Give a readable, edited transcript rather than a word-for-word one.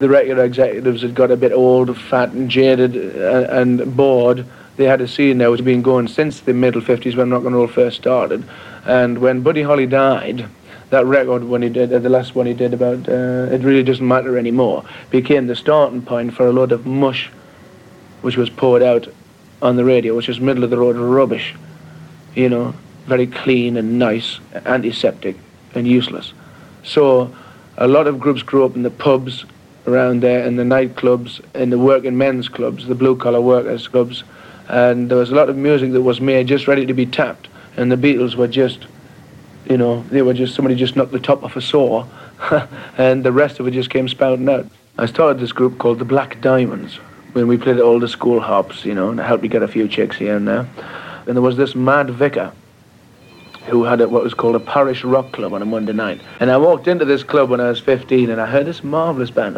The record executives had got a bit old, fat and jaded and bored. They had a scene there which had been going since the middle 50s when rock and roll first started. And when Buddy Holly died, that record, when he did, the last one he did about It Really Doesn't Matter Anymore, became the starting point for a lot of mush which was poured out on the radio, which was middle of the road rubbish, you know, very clean and nice, antiseptic and useless. So a lot of groups grew up in the pubs around there, in the nightclubs, in the working men's clubs, the blue-collar workers' clubs, and there was a lot of music that was made just ready to be tapped, and the Beatles were just, you know, they were just, somebody just knocked the top off a saw, and the rest of it just came spouting out. I started this group called the Black Diamonds, when we played at all the school hops, you know, and it helped me get a few chicks here and there. And there was this mad vicar who had what was called a parish rock club on a Monday night. And I walked into this club when I was 15, and I heard this marvellous band.